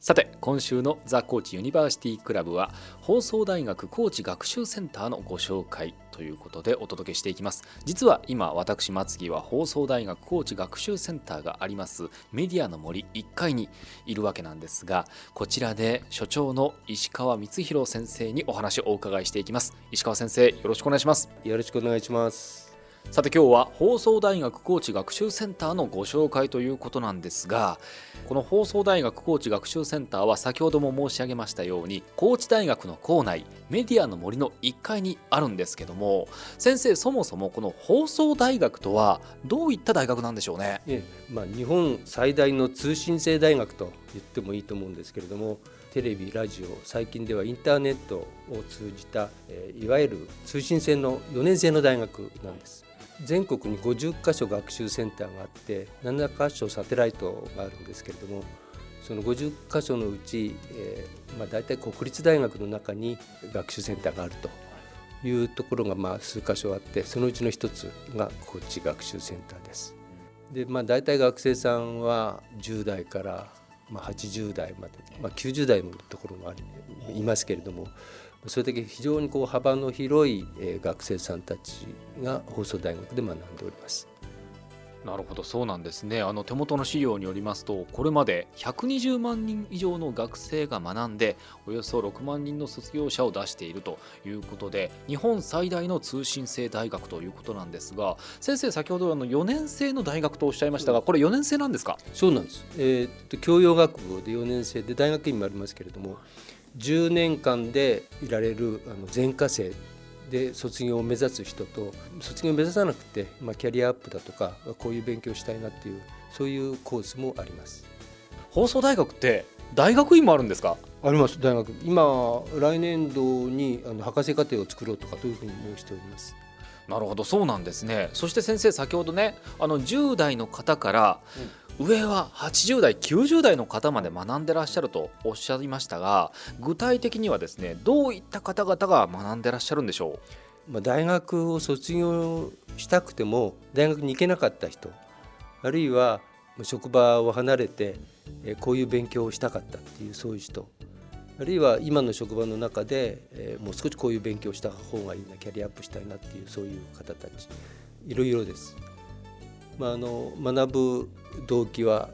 さて今週のザ・コーチユニバーシティクラブは放送大学コーチ学習センターのご紹介ということでお届けしていきます。実は今私松木は放送大学コーチ学習センターがありますメディアの森1階にいるわけなんですが、こちらで所長の石川光弘先生にお話をお伺いしていきます。石川先生、よろしくお願いします。 よろしくお願いします。 さて今日は放送大学コーチ学習センターのご紹介ということなんですが、この放送大学コーチ学習センターは先ほども申し上げましたように高知大学の構内メディアの森の1階にあるんですけども、先生、そもそもこの放送大学とはどういった大学なんでしょうね。 日本最大の通信制大学と言ってもいいと思うんですけれども、テレビ、ラジオ、最近ではインターネットを通じたいわゆる通信制の4年制の大学なんです。全国に50カ所学習センターがあって7カ所サテライトがあるんですけれども、その50カ所のうち、大体国立大学の中に学習センターがあるというところが数カ所あって、そのうちの一つが高知学習センターです。で、大体学生さんは10代から80代まで、90代のところもいますけれども、それだけ非常に幅の広い学生さんたちが放送大学で学んでおります。 なるほど、そうなんですね。手元の資料によりますと、これまで120万人以上の学生が学んでおよそ6万人の卒業者を出しているということで、日本最大の通信制大学ということなんですが、先生、先ほど4年生の大学とおっしゃいましたが、これ4年生なんですか？ そうなんです。教養学部で4年生で、大学院もありますけれども、10年間でいられる全科生で卒業を目指す人と、卒業を目指さなくて、キャリアアップだとかこういう勉強したいなっていう、そういうコースもあります。 放送大学って大学院もあるんですか？ あります。大学、今来年度に博士課程を作ろうとかというふうに申しております。 なるほど、そうなんですね。そして先生、先ほどね、10代の方から上は80代90代の方まで学んでらっしゃるとおっしゃいましたが、具体的にはですね、どういった方々が学んでらっしゃるんでしょう？大学を卒業したくても大学に行けなかった人、あるいは職場を離れてこういう勉強をしたかったっていう、そういう人、あるいは今の職場の中でもう少しこういう勉強した方がいいな、キャリアアップしたいなっていう、そういう方たちいろいろです。学ぶ動機は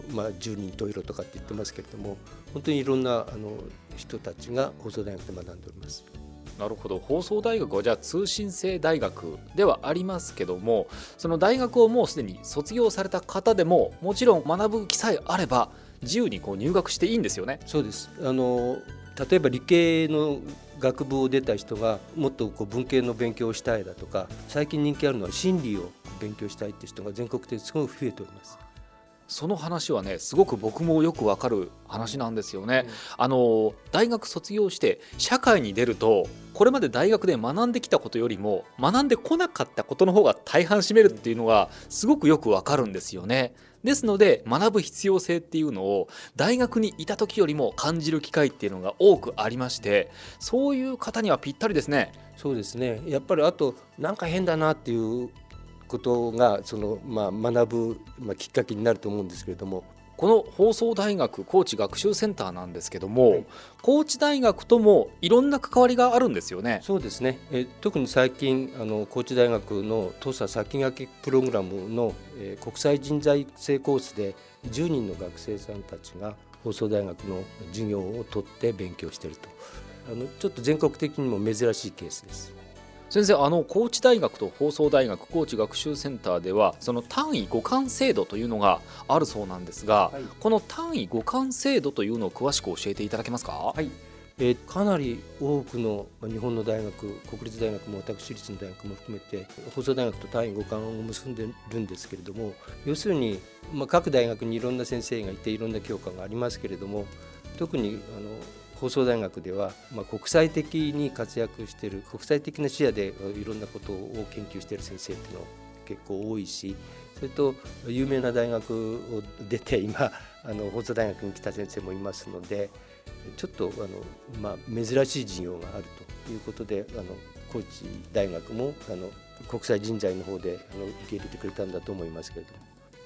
10人十色とかって言ってますけれども、本当にいろんな人たちが放送大学で学んでおります。 なるほど、放送大学はじゃあ通信制大学ではありますけども、その大学をもうすでに卒業された方でももちろん学ぶ気さえあれば自由に入学していいんですよね？ そうです。例えば理系の学部を出た人がもっと文系の勉強をしたいだとか、最近人気あるのは心理を勉強したいって人が全国的にすごく増えております。 その話はね、すごく僕もよくわかる話なんですよね。大学卒業して社会に出ると、これまで大学で学んできたことよりも学んでこなかったことの方が大半占めるっていうのがすごくよくわかるんですよね。ですので学ぶ必要性っていうのを大学にいた時よりも感じる機会っていうのが多くありまして、そういう方にはぴったりですね。 そうですね。やっぱりあとなんか変だなっていうことが学ぶきっかけになると思うんですけれども、 この放送大学高知学習センターなんですけども、高知大学ともいろんな関わりがあるんですよね？ そうですね。特に最近高知大学の土佐先駆けプログラムの国際人材育成コースで10人の学生さんたちが放送大学の授業を取って勉強していると、ちょっと全国的にも珍しいケースです。 先生、高知大学と放送大学高知学習センターではその単位互換制度というのがあるそうなんですが、この単位互換制度というのを詳しく教えていただけますか？ かなり多くの日本の大学、国立大学も私立の大学も含めて放送大学と単位互換を結んでるんですけれども、要するに、各大学にいろんな先生がいていろんな教科がありますけれども、特に放送大学では、国際的に活躍している、国際的な視野でいろんなことを研究している先生っていうの結構多いし、それと有名な大学を出て今放送大学に来た先生もいますので、ちょっと珍しい授業があるということで、高知大学も国際人材の方で受け入れてくれたんだと思いますけれども。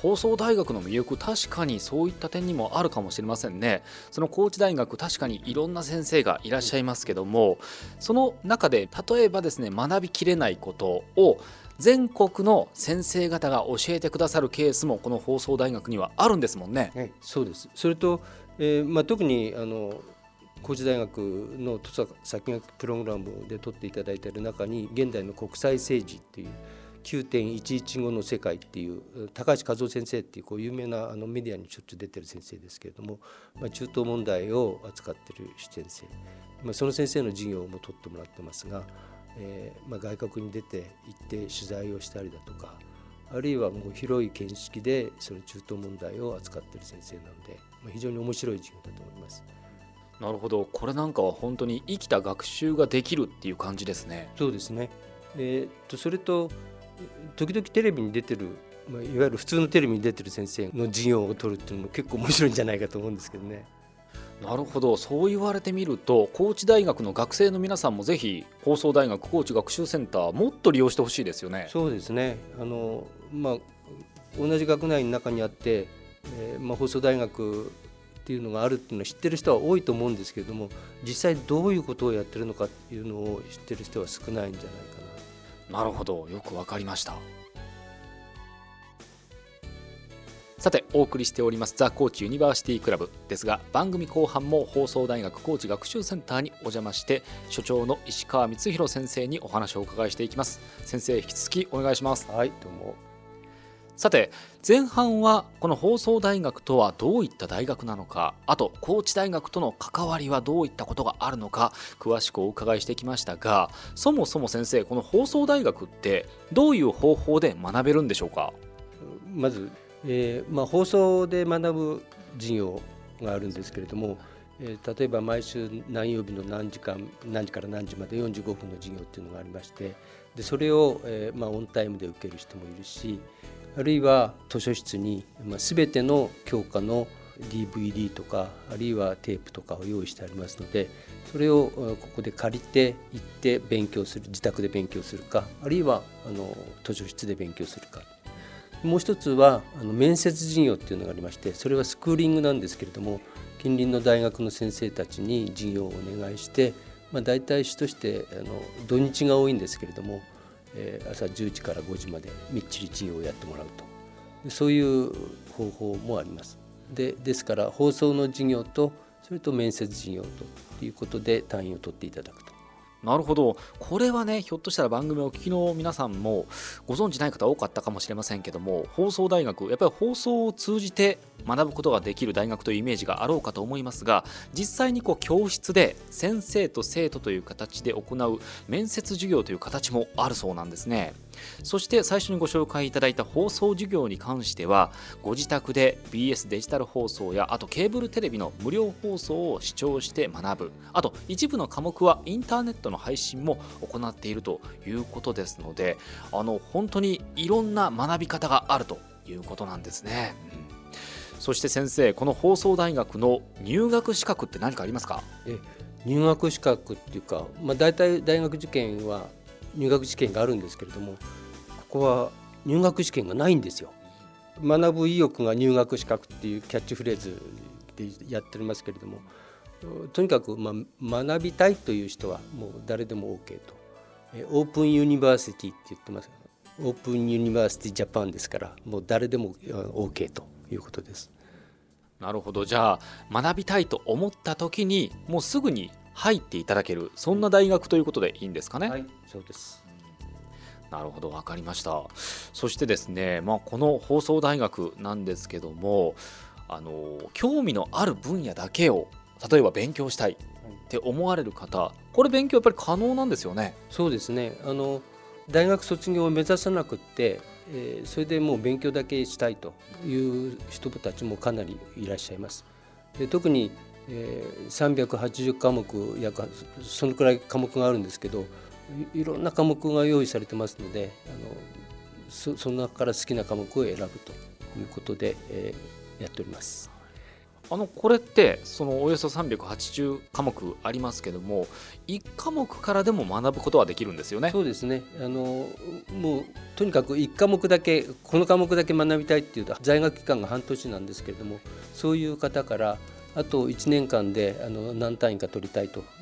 放送大学の魅力、確かにそういった点にもあるかもしれませんね。その高知大学、確かにいろんな先生がいらっしゃいますけども、その中で例えばですね、学びきれないことを全国の先生方が教えてくださるケースもこの放送大学にはあるんですもんね。 はい、そうです。それと、特に高知大学の土佐先学プログラムで取っていただいている中に、現代の国際政治っていう 9.115 の世界っていう高橋和夫先生っていう有名なメディアにしょっちゅう出てる先生ですけれども、中東問題を扱っている先生、その先生の授業も取ってもらってますが、外国に出て行って取材をしたりだとか、あるいはもう広い見識でその中東問題を扱っている先生なので、非常に面白い授業だと思います。 なるほど、これなんかは本当に生きた学習ができるっていう感じですね。 そうですね。それと時々テレビに出てる、いわゆる普通のテレビに出てる先生の授業を取るっていうのも結構面白いんじゃないかと思うんですけどね。 なるほど、そう言われてみると高知大学の学生の皆さんもぜひ放送大学高知学習センターもっと利用してほしいですよね。 そうですね。同じ学内の中にあって、放送大学っていうのがあるっていうのを知ってる人は多いと思うんですけれども、実際どういうことをやってるのかっていうのを知ってる人は少ないんじゃないかな。 なるほど、よくわかりました。さて、お送りしておりますザ・高知ユニバーシティクラブですが、番組後半も放送大学高知学習センターにお邪魔して、所長の石川光弘先生にお話をお伺いしていきます。先生、引き続きお願いします。 はい、どうも。 さて、前半はこの放送大学とはどういった大学なのか、あと高知大学との関わりはどういったことがあるのか、詳しくお伺いしてきましたが、そもそも先生、この放送大学ってどういう方法で学べるんでしょうか？ まず、放送で学ぶ授業があるんですけれども、例えば毎週何曜日の何時から何時まで45分の授業っていうのがありまして、でそれを、オンタイムで受ける人もいるし、あるいは図書室に、全ての教科の DVD とかあるいはテープとかを用意してありますので、それをここで借りて行って勉強する、自宅で勉強するか、あるいは図書室で勉強するか。もう一つは面接授業っていうのがありまして、それはスクーリングなんですけれども、近隣の大学の先生たちに授業をお願いして、大体主として土日が多いんですけれども、朝10時から5時までみっちり授業をやってもらうと、そういう方法もあります。ですから放送の授業とそれと面接授業ということで単位を取っていただくと。 なるほど、これはね、ひょっとしたら番組をお聞きの皆さんもご存知ない方多かったかもしれませんけども、放送大学、やっぱり放送を通じて学ぶことができる大学というイメージがあろうかと思いますが、実際に教室で先生と生徒という形で行う面接授業という形もあるそうなんですね。そして最初にご紹介いただいた放送授業に関しては、ご自宅で BS デジタル放送やあとケーブルテレビの無料放送を視聴して学ぶ、あと一部の科目はインターネットの配信も行っているということですので、本当にいろんな学び方があるということなんですね。そして先生、この放送大学の入学資格って何かありますか？ 入学資格っていうか、大体大学受験は入学試験があるんですけれども、ここは入学試験がないんですよ。学ぶ意欲が入学資格っていうキャッチフレーズでやっておりますけれども、とにかく学びたいという人はもう誰でも OK と。オープンユニバーシティって言ってます。オープンユニバーシティジャパンですから、もう誰でも OK ということです。 なるほど、じゃあ学びたいと思った時にもうすぐに入っていただける、そんな大学ということでいいんですかね？ はい、そうです。 なるほど、分かりました。そしてですね、この放送大学なんですけども、興味のある分野だけを例えば勉強したいって思われる方、これ勉強やっぱり可能なんですよね？ そうですね。大学卒業を目指さなくって、それでもう勉強だけしたいという人たちもかなりいらっしゃいます。で特に、380科目約そのくらい科目があるんですけど、いろんな科目が用意されてますので、その中から好きな科目を選ぶということで、やっております。 これってそのおよそ380科目ありますけども、1科目からでも学ぶことはできるんですよね。 そうですね。もうとにかく1科目だけ、この科目だけ学びたいっていうと在学期間が半年なんですけれども、そういう方からあと1年間で何単位か取りたいという、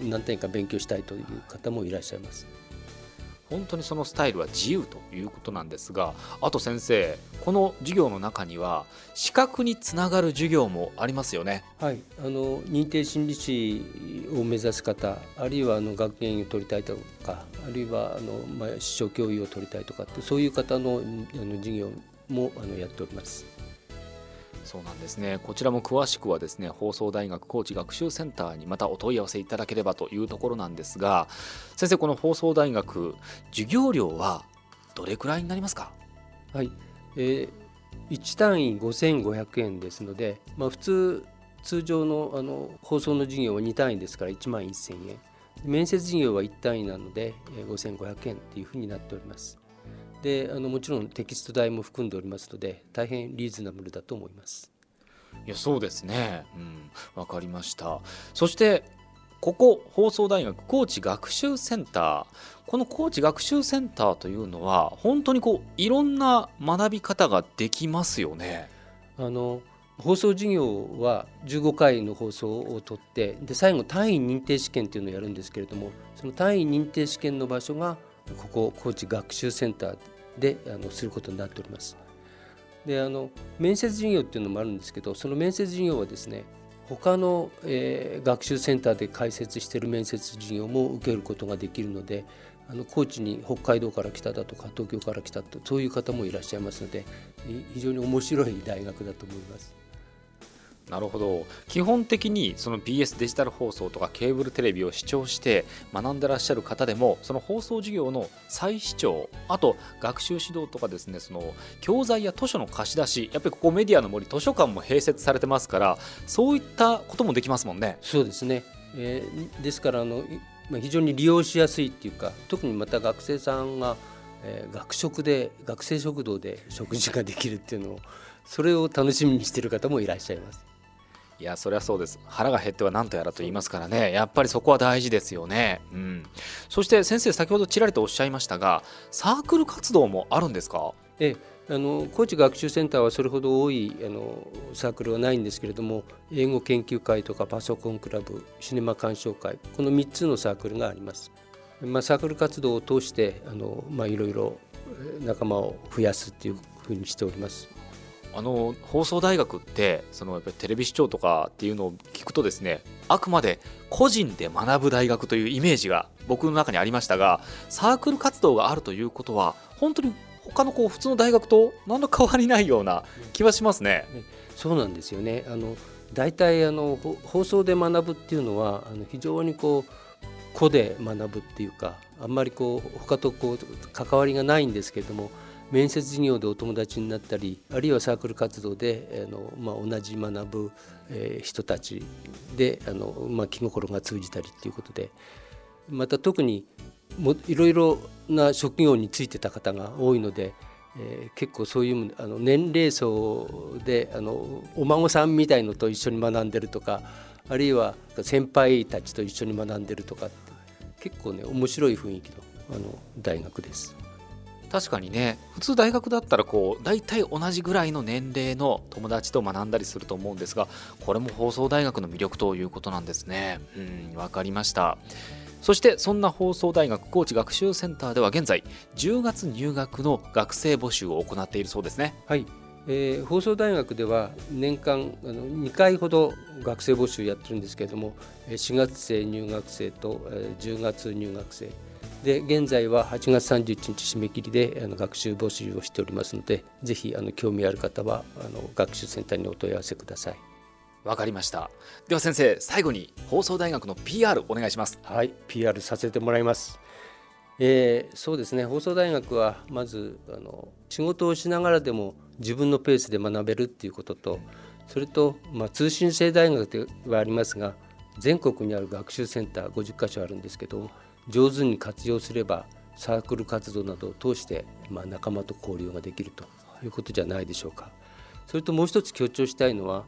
何単位か勉強したいという方もいらっしゃいます。 本当にそのスタイルは自由ということなんですが、あと先生、この授業の中には資格につながる授業もありますよね。 はい、認定心理師を目指す方、あるいは学研を取りたいとか、あるいは師匠教諭を取りたいとかって、そういう方の授業もやっております。 そうなんですね。こちらも詳しくはですね、放送大学高知学習センターにまたお問い合わせいただければというところなんですが、先生、この放送大学授業料はどれくらいになりますか？ はい、1単位5500円ですので、通常の放送の授業は2単位ですから1万1000円、面接授業は1単位なので5500円というふうになっております。で、もちろんテキスト代も含んでおりますので、大変リーズナブルだと思います。 いや、そうですね。わかりました。そしてここ放送大学高知学習センター、この高知学習センターというのは本当にいろんな学び方ができますよね。 放送授業は15回の放送を取って、で最後単位認定試験というのをやるんですけれども、その単位認定試験の場所がここ高知学習センターですることになっております。で、面接授業っていうのもあるんですけど、その面接授業はですね、他の、学習センターで開設している面接授業も受けることができるので、高知に北海道から来ただとか東京から来たと、そういう方もいらっしゃいますので、非常に面白い大学だと思います。 なるほど。基本的にその BS デジタル放送とかケーブルテレビを視聴して学んでらっしゃる方でも、その放送授業の再視聴、あと学習指導とかですね、その教材や図書の貸し出し、やっぱりここメディアの森図書館も併設されてますから、そういったこともできますもんね。 そうですね。ですから非常に利用しやすいっていうか、特にまた学生さんが、学生食堂で食事ができるっていうのを、それを楽しみにしている方もいらっしゃいます。 いや、そりゃそうです。腹が減っては何とやらと言いますからね、やっぱりそこは大事ですよね。そして先生、先ほどちらりとおっしゃいましたが、サークル活動もあるんですか？ 高知学習センターはそれほど多いサークルはないんですけれども、英語研究会とかパソコンクラブ、シネマ鑑賞会、この3つのサークルがあります。サークル活動を通していろいろ仲間を増やすっていうふうにしております。 放送大学ってやっぱりテレビ視聴とかっていうのを聞くとですね、あくまで個人で学ぶ大学というイメージが僕の中にありましたが、サークル活動があるということは本当に他の普通の大学と何の変わりないような気はしますね。 そうなんですよね。だいたい放送で学ぶっていうのは非常に個で学ぶっていうか、あんまり他と関わりがないんですけれども、面接授業でお友達になったり、あるいはサークル活動で同じ学ぶ人たちで気心が通じたりということで、また特にいろいろな職業についてた方が多いので、結構そういう年齢層でお孫さんみたいのと一緒に学んでるとか、あるいは先輩たちと一緒に学んでるとかって、結構ね面白い雰囲気の大学です。 確かにね、普通大学だったら大体同じぐらいの年齢の友達と学んだりすると思うんですが、これも放送大学の魅力ということなんですね。わかりました。そしてそんな放送大学高知学習センターでは現在10月入学の学生募集を行っているそうですね。 はい、放送大学では年間2回ほど学生募集やってるんですけれども、4月生入学生と10月入学生で、現在は8月31日締め切りで学習募集をしておりますので、ぜひ興味ある方は学習センターにお問い合わせください。 わかりました。では先生、最後に放送大学の PR お願いします。 はい、 PR させてもらいます。そうですね、放送大学はまず仕事をしながらでも自分のペースで学べるっていうことと、それと、通信制大学ではありますが、全国にある学習センター50カ所あるんですけど、上手に活用すればサークル活動などを通して、仲間と交流ができるということじゃないでしょうか。それともう一つ強調したいのは、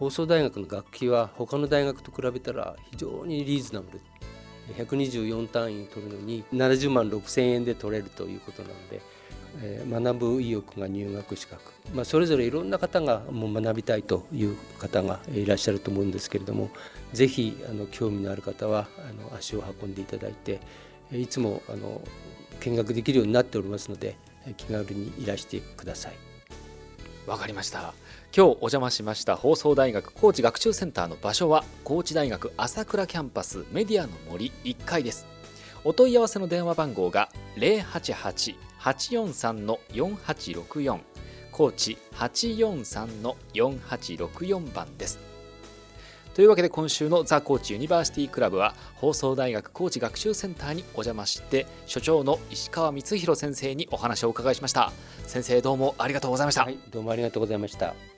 放送大学の学費は他の大学と比べたら非常にリーズナブル、124単位取るのに70万6千円で取れるということなので、学ぶ意欲が入学資格、それぞれいろんな方がもう学びたいという方がいらっしゃると思うんですけれども、ぜひ興味のある方は足を運んでいただいて、いつも見学できるようになっておりますので、気軽にいらしてください。 わかりました。今日お邪魔しました放送大学高知学習センターの場所は高知大学朝倉キャンパスメディアの森1階です。お問い合わせの電話番号が 088-843-4864 高知843-4864 番です。というわけで今週のザ・高知ユニバーシティクラブは放送大学高知学習センターにお邪魔して所長の石川光弘先生にお話をお伺いしました。先生どうもありがとうございました。 はい、どうもありがとうございました。